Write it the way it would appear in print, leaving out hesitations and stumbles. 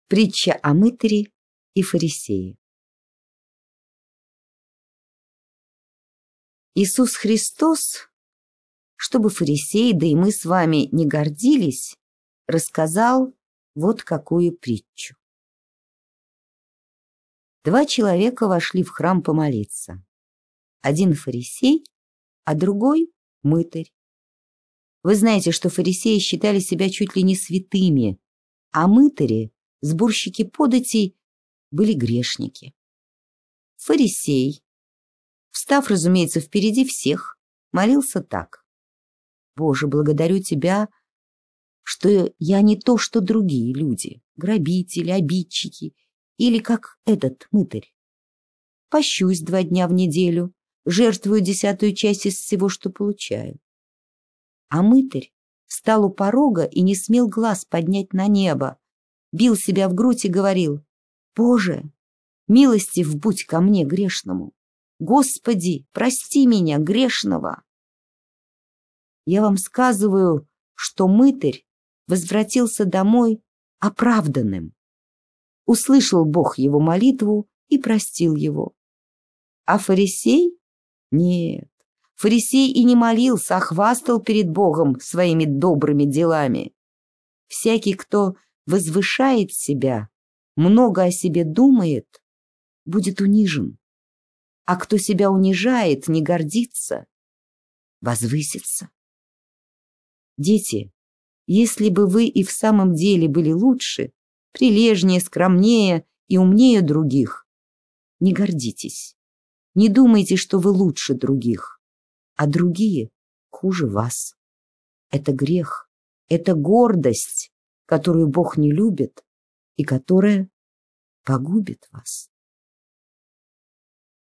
Притча о мытаре и фарисее. Иисус Христос, чтобы фарисеи, да и мы с вами не гордились, рассказал вот какую притчу. Два человека вошли в храм помолиться. Один фарисей, а другой мытарь. Вы знаете, что фарисеи считали себя чуть ли не святыми, а мытари, сборщики податей, были грешники. Фарисей, встав, разумеется, впереди всех, молился так: «Боже, благодарю Тебя, что я не то, что другие люди, грабители, обидчики или как этот мытарь. Пощусь 2 дня в неделю, жертвую 10-ю часть из всего, что получаю». А мытарь встал у порога и не смел глаз поднять на небо, бил себя в грудь и говорил: «Боже, милостив будь ко мне грешному! Господи, прости меня, грешного!» Я вам сказываю, что мытарь возвратился домой оправданным. Услышал Бог его молитву и простил его. А фарисей? Нет, фарисей и не молился, а хвастал перед Богом своими добрыми делами. Всякий, кто возвышает себя, много о себе думает, будет унижен. А кто себя унижает, не гордится, возвысится. Дети, если бы вы и в самом деле были лучше, прилежнее, скромнее и умнее других, не гордитесь. Не думайте, что вы лучше других, а другие хуже вас. Это грех, это гордость, которую Бог не любит и которая погубит вас.